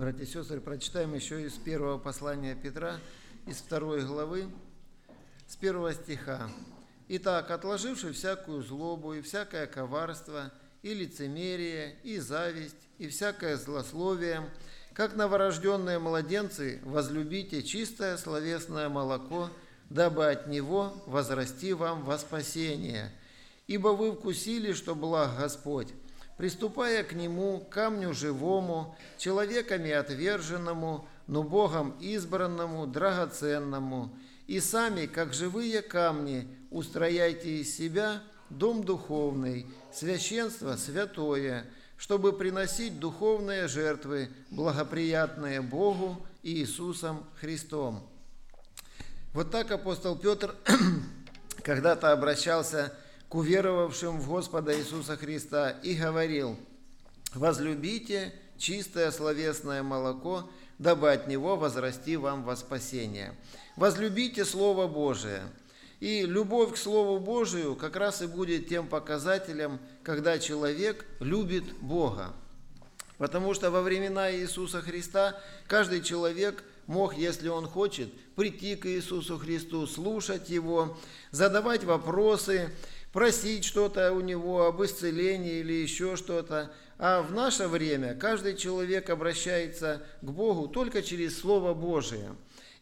Братья и сестры, прочитаем еще из первого послания Петра, из 2 главы, с 1 стиха. «Итак, отложивши всякую злобу и всякое коварство, и лицемерие, и зависть, и всякое злословие, как новорожденные младенцы, возлюбите чистое словесное молоко, дабы от него возрасти вам во спасение. Ибо вы вкусили, что благ Господь, приступая к нему, камню живому, человеками отверженному, но Богом избранному, драгоценному, и сами, как живые камни, устрояйте из себя дом духовный, священство святое, чтобы приносить духовные жертвы, благоприятные Богу и Иисусом Христом». Вот так апостол Петр когда-то обращался к уверовавшим в Господа Иисуса Христа и говорил: «Возлюбите чистое словесное молоко, дабы от него возрасти вам во спасение». Возлюбите Слово Божие. И любовь к Слову Божию как раз и будет тем показателем, когда человек любит Бога. Потому что во времена Иисуса Христа каждый человек мог, если он хочет, прийти к Иисусу Христу, слушать Его, задавать вопросы, просить что-то у Него об исцелении или еще что-то. А в наше время каждый человек обращается к Богу только через Слово Божие.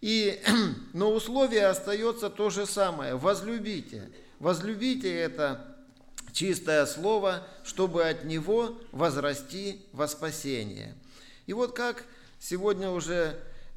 Но условие остается то же самое – возлюбите. Возлюбите это чистое слово, чтобы от него возрасти во спасение. И вот как сегодня уже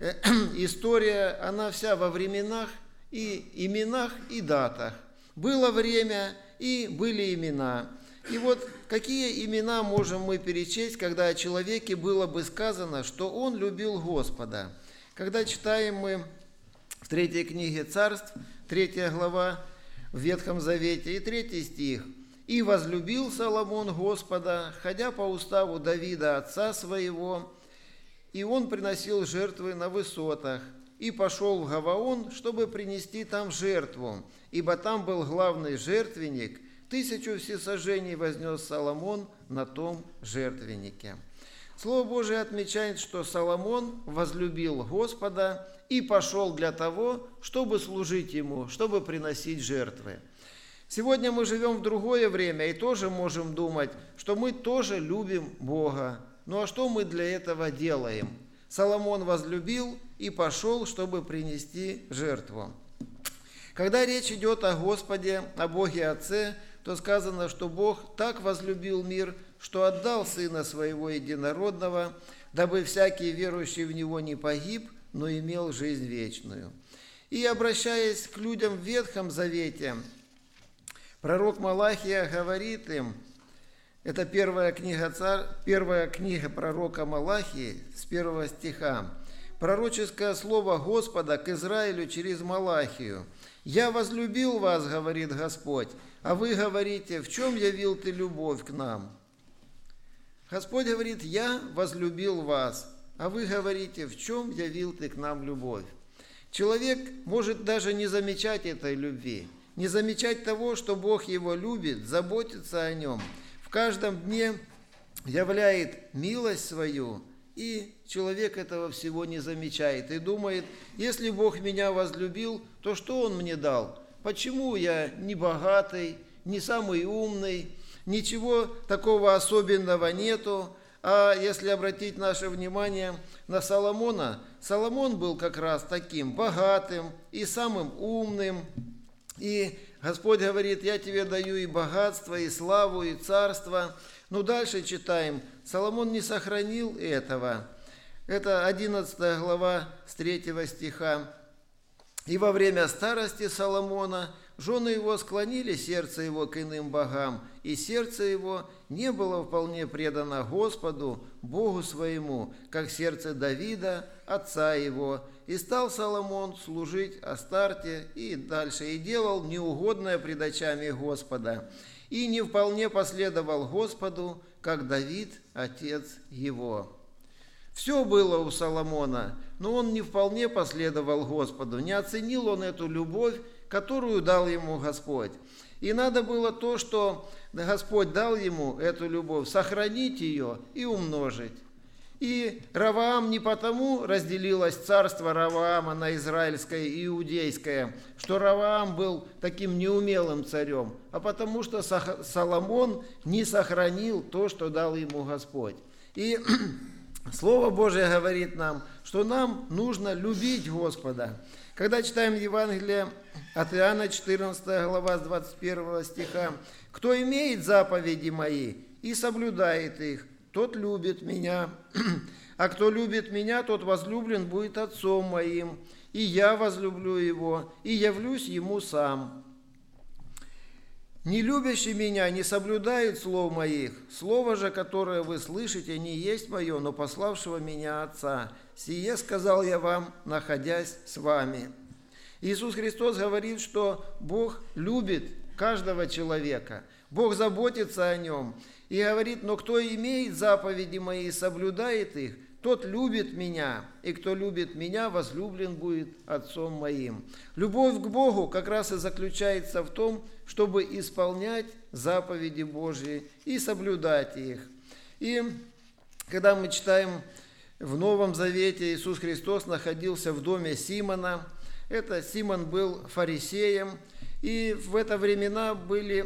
история, она вся во временах и именах и датах. Было время и были имена. И вот какие имена можем мы перечесть, когда о человеке было бы сказано, что он любил Господа? Когда читаем мы в 3 книге Царств, 3 глава в Ветхом Завете и 3 стих. «И возлюбил Соломон Господа, ходя по уставу Давида, отца своего, и он приносил жертвы на высотах, и пошел в Гаваон, чтобы принести там жертву, ибо там был главный жертвенник, 1000 всесожжений вознес Соломон на том жертвеннике». Слово Божие отмечает, что Соломон возлюбил Господа и пошел для того, чтобы служить Ему, чтобы приносить жертвы. Сегодня мы живем в другое время и тоже можем думать, что мы тоже любим Бога. Ну а что мы для этого делаем? Соломон возлюбил и пошел, чтобы принести жертву. Когда речь идет о Господе, о Боге Отце, то сказано, что Бог так возлюбил мир, что отдал Сына Своего Единородного, дабы всякий верующий в Него не погиб, но имел жизнь вечную. И обращаясь к людям в Ветхом Завете, пророк Малахия говорит им, это первая книга пророка Малахии с 1 стиха, пророческое слово Господа к Израилю через Малахию. «Я возлюбил вас, говорит Господь, а вы говорите, в чем явил ты любовь к нам?» Господь говорит: «Я возлюбил вас», а вы говорите, в чем явил ты к нам любовь. Человек может даже не замечать этой любви, не замечать того, что Бог его любит, заботится о нем, в каждом дне являет милость свою, и человек этого всего не замечает и думает: если Бог меня возлюбил, то что Он мне дал? Почему я не богатый, не самый умный, ничего такого особенного нету? А если обратить наше внимание на Соломона, Соломон был как раз таким богатым и самым умным. И Господь говорит: «Я тебе даю и богатство, и славу, и царство». Но дальше читаем, Соломон не сохранил этого. Это 11 глава с 3 стиха. «И во время старости Соломона жены его склонили сердце его к иным богам, и сердце его не было вполне предано Господу, Богу своему, как сердце Давида, отца его. И стал Соломон служить Астарте и дальше, и делал неугодное пред очами Господа, и не вполне последовал Господу, как Давид, отец его». Все было у Соломона, но он не вполне последовал Господу, не оценил он эту любовь, которую дал ему Господь. И надо было то, что Господь дал ему, эту любовь, сохранить ее и умножить. И Раваам не потому разделилось царство Раваама на израильское и иудейское, что Раваам был таким неумелым царем, а потому что Соломон не сохранил то, что дал ему Господь. И Слово Божие говорит нам, что нам нужно любить Господа. Когда читаем Евангелие от Иоанна, 14 глава, с 21 стиха, «Кто имеет заповеди мои и соблюдает их, тот любит меня, а кто любит меня, тот возлюблен будет Отцом моим, и я возлюблю его, и явлюсь ему сам. Не любящий меня не соблюдает слов моих, слово же, которое вы слышите, не есть мое, но пославшего меня Отца. Сие сказал я вам, находясь с вами». Иисус Христос говорит, что Бог любит каждого человека, Бог заботится о нем. И говорит, но кто имеет заповеди мои и соблюдает их, тот любит меня, и кто любит меня, возлюблен будет Отцом моим. Любовь к Богу как раз и заключается в том, чтобы исполнять заповеди Божьи и соблюдать их. И когда мы читаем в Новом Завете, Иисус Христос находился в доме Симона. Это Симон был фарисеем, и в это времена были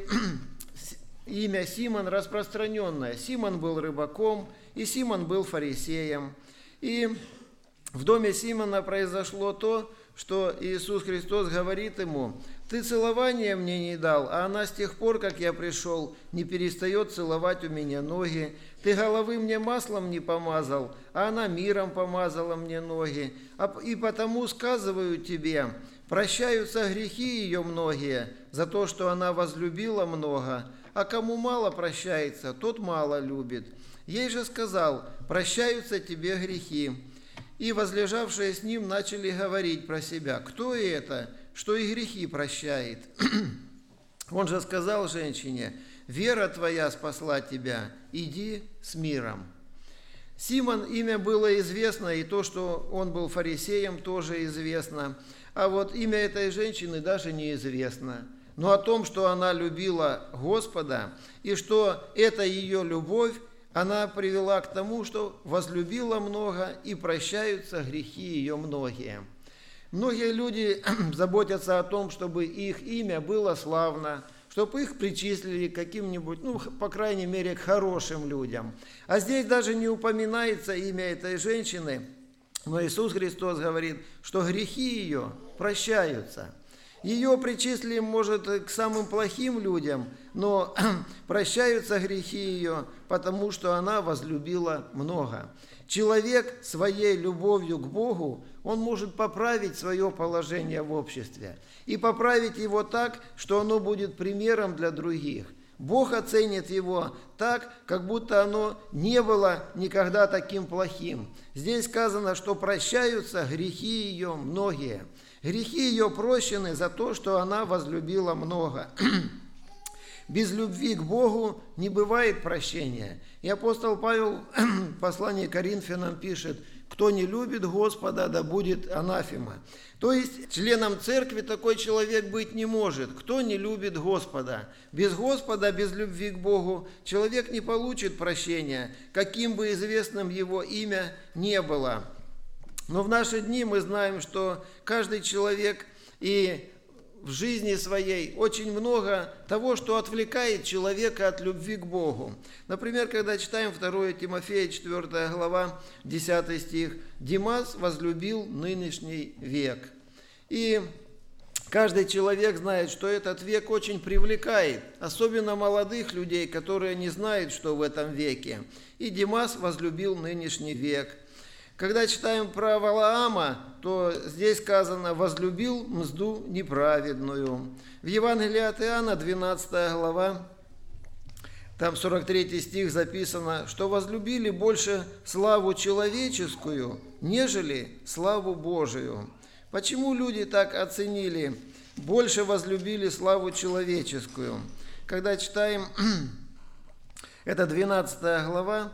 имя Симон распространенное. Симон был рыбаком, и Симон был фарисеем. И в доме Симона произошло то, что Иисус Христос говорит ему: «Ты целования мне не дал, а она с тех пор, как я пришел, не перестает целовать у меня ноги. Ты головы мне маслом не помазал, а она миром помазала мне ноги. И потому сказываю тебе, прощаются грехи ее многие за то, что она возлюбила много, а кому мало прощается, тот мало любит. Ей же сказал: прощаются тебе грехи». И возлежавшие с ним начали говорить про себя: кто это, что и грехи прощает? Он же сказал женщине: вера твоя спасла тебя, иди с миром. Симон, имя было известно, и то, что он был фарисеем, тоже известно. А вот имя этой женщины даже неизвестно. Но о том, что она любила Господа, и что это ее любовь, она привела к тому, что возлюбила много, и прощаются грехи ее многие. Многие люди заботятся о том, чтобы их имя было славно, чтобы их причислили к каким-нибудь, по крайней мере, к хорошим людям. А здесь даже не упоминается имя этой женщины, но Иисус Христос говорит, что грехи ее прощаются. Ее причислим, может, к самым плохим людям, но прощаются грехи ее, потому что она возлюбила много. Человек своей любовью к Богу, он может поправить свое положение в обществе и поправить его так, что оно будет примером для других. Бог оценит его так, как будто оно не было никогда таким плохим. Здесь сказано, что прощаются грехи ее многие. Грехи ее прощены за то, что она возлюбила много. Без любви к Богу не бывает прощения. И апостол Павел в послании к Коринфянам пишет: кто не любит Господа, да будет анафема. То есть членом церкви такой человек быть не может, кто не любит Господа. Без Господа, без любви к Богу человек не получит прощения, каким бы известным его имя не было. Но в наши дни мы знаем, что каждый человек и в жизни своей очень много того, что отвлекает человека от любви к Богу. Например, когда читаем 2 Тимофея, 4 глава, 10 стих, «Димас возлюбил нынешний век». И каждый человек знает, что этот век очень привлекает, особенно молодых людей, которые не знают, что в этом веке. И Димас возлюбил нынешний век. Когда читаем про Валаама, то здесь сказано: «возлюбил мзду неправедную». В Евангелии от Иоанна, 12 глава, там 43 стих записано, что возлюбили больше славу человеческую, нежели славу Божию. Почему люди так оценили, больше возлюбили славу человеческую? Когда читаем, это 12 глава,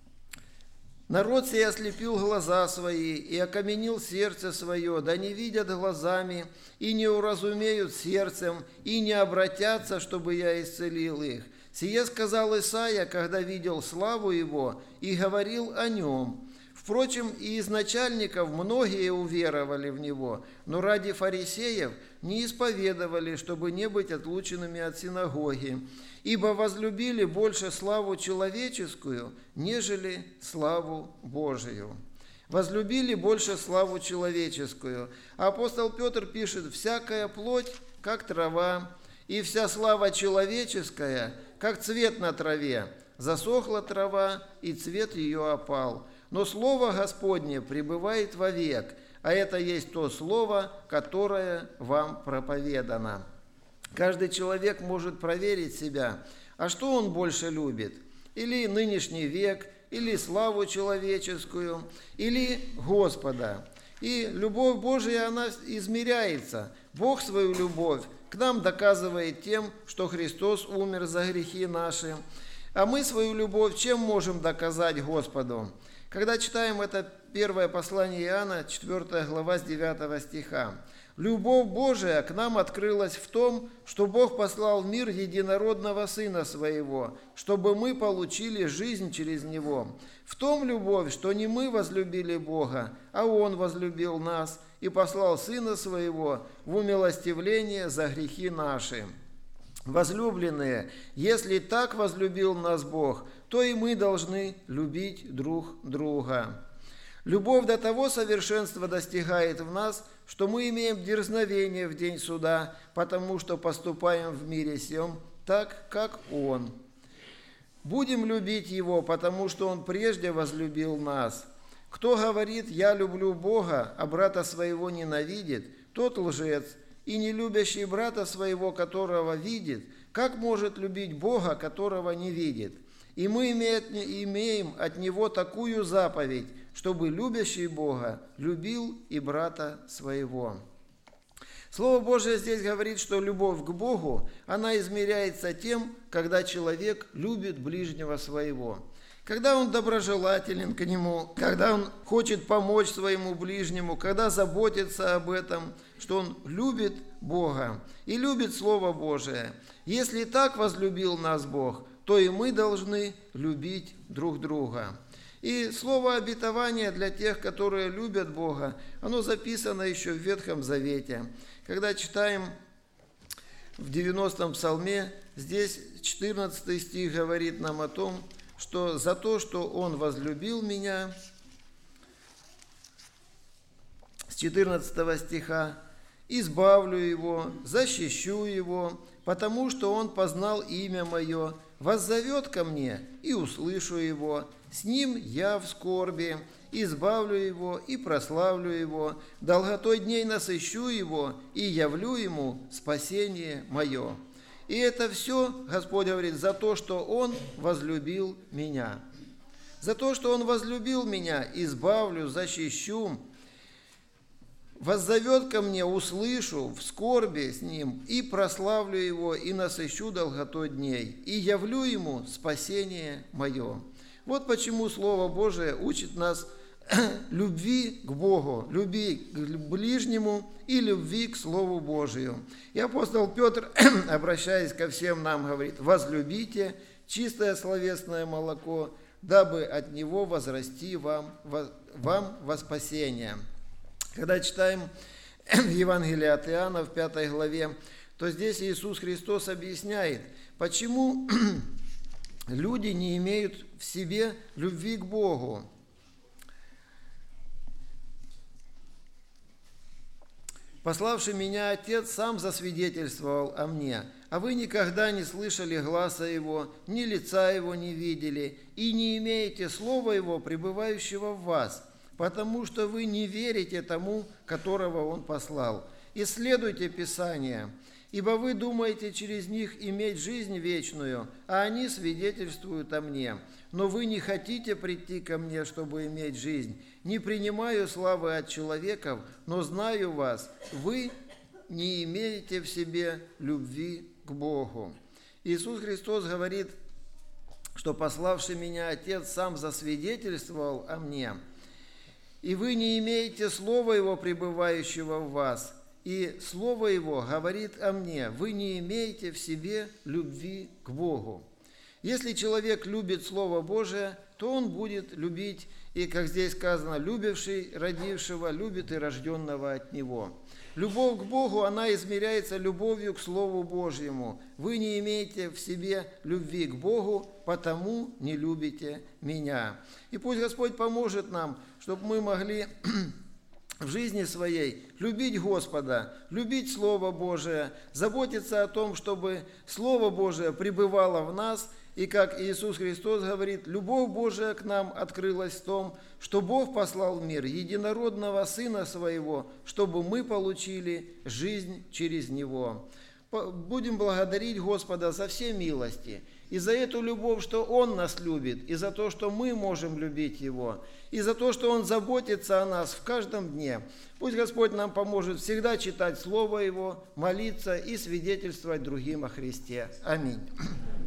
«Народ сей ослепил глаза свои и окаменил сердце свое, да не видят глазами, и не уразумеют сердцем, и не обратятся, чтобы я исцелил их. Сие сказал Исаия, когда видел славу его, и говорил о нем. Впрочем, и из начальников многие уверовали в Него, но ради фарисеев не исповедовали, чтобы не быть отлученными от синагоги, ибо возлюбили больше славу человеческую, нежели славу Божию. Возлюбили больше славу человеческую. А апостол Петр пишет: «Всякая плоть, как трава, и вся слава человеческая, как цвет на траве. Засохла трава, и цвет ее опал. Но слово Господне пребывает вовек, а это есть то слово, которое вам проповедано». Каждый человек может проверить себя, а что он больше любит? Или нынешний век, или славу человеческую, или Господа. И любовь Божия, она измеряется. Бог свою любовь к нам доказывает тем, что Христос умер за грехи наши. А мы свою любовь чем можем доказать Господу? Когда читаем это первое послание Иоанна, 4 глава с 9 стиха. «Любовь Божия к нам открылась в том, что Бог послал в мир единородного Сына Своего, чтобы мы получили жизнь через Него. В том любовь, что не мы возлюбили Бога, а Он возлюбил нас и послал Сына Своего в умилостивление за грехи наши. Возлюбленные, если так возлюбил нас Бог, то и мы должны любить друг друга». Любовь до того совершенства достигает в нас, что мы имеем дерзновение в день суда, потому что поступаем в мире сем так, как Он. Будем любить Его, потому что Он прежде возлюбил нас. Кто говорит: «Я люблю Бога», а брата своего ненавидит, тот лжец, и не любящий брата своего, которого видит, как может любить Бога, которого не видит? И мы имеем от Него такую заповедь, чтобы любящий Бога любил и брата своего. Слово Божие здесь говорит, что любовь к Богу, она измеряется тем, когда человек любит ближнего своего. Когда он доброжелателен к нему, когда он хочет помочь своему ближнему, когда заботится об этом, что он любит Бога и любит Слово Божие. Если так возлюбил нас Бог, то и мы должны любить друг друга. И слово обетования для тех, которые любят Бога, оно записано еще в Ветхом Завете. Когда читаем в 90-м псалме, здесь 14 стих говорит нам о том, что за то, что Он возлюбил меня, с 14 стиха, избавлю его, защищу его, потому что он познал имя мое, воззовет ко мне, и услышу его. С ним я в скорби, избавлю его и прославлю его, долготой дней насыщу его и явлю ему спасение мое. И это все, Господь говорит, за то, что Он возлюбил меня. За то, что Он возлюбил меня, избавлю, защищу, воззовет ко мне, услышу, в скорби с ним, и прославлю его, и насыщу долготой дней, и явлю ему спасение мое. Вот почему Слово Божие учит нас любви к Богу, любви к ближнему и любви к Слову Божию. И апостол Петр, обращаясь ко всем нам, говорит: «Возлюбите чистое словесное молоко, дабы от него возрасти вам во спасение». Когда читаем в Евангелии от Иоанна в 5 главе, то здесь Иисус Христос объясняет, почему люди не имеют в себе любви к Богу. «Пославший меня Отец сам засвидетельствовал о мне, а вы никогда не слышали гласа Его, ни лица Его не видели, и не имеете слова Его, пребывающего в вас, потому что вы не верите тому, которого Он послал. Исследуйте Писания, ибо вы думаете через них иметь жизнь вечную, а они свидетельствуют о мне. Но вы не хотите прийти ко мне, чтобы иметь жизнь. Не принимаю славы от человеков, но знаю вас, вы не имеете в себе любви к Богу». Иисус Христос говорит, что пославший меня Отец сам засвидетельствовал о мне, и вы не имеете слова Его, пребывающего в вас, и Слово Его говорит о мне, вы не имеете в себе любви к Богу. Если человек любит Слово Божие, то он будет любить, и, как здесь сказано, любивший родившего, любит и рожденного от него. Любовь к Богу, она измеряется любовью к Слову Божьему. Вы не имеете в себе любви к Богу, потому не любите меня. И пусть Господь поможет нам, чтобы мы могли в жизни своей любить Господа, любить Слово Божие, заботиться о том, чтобы Слово Божие пребывало в нас. И как Иисус Христос говорит, любовь Божия к нам открылась в том, что Бог послал в мир единородного Сына Своего, чтобы мы получили жизнь через Него. Будем благодарить Господа за все милости, и за эту любовь, что Он нас любит, и за то, что мы можем любить Его, и за то, что Он заботится о нас в каждом дне. Пусть Господь нам поможет всегда читать Слово Его, молиться и свидетельствовать другим о Христе. Аминь.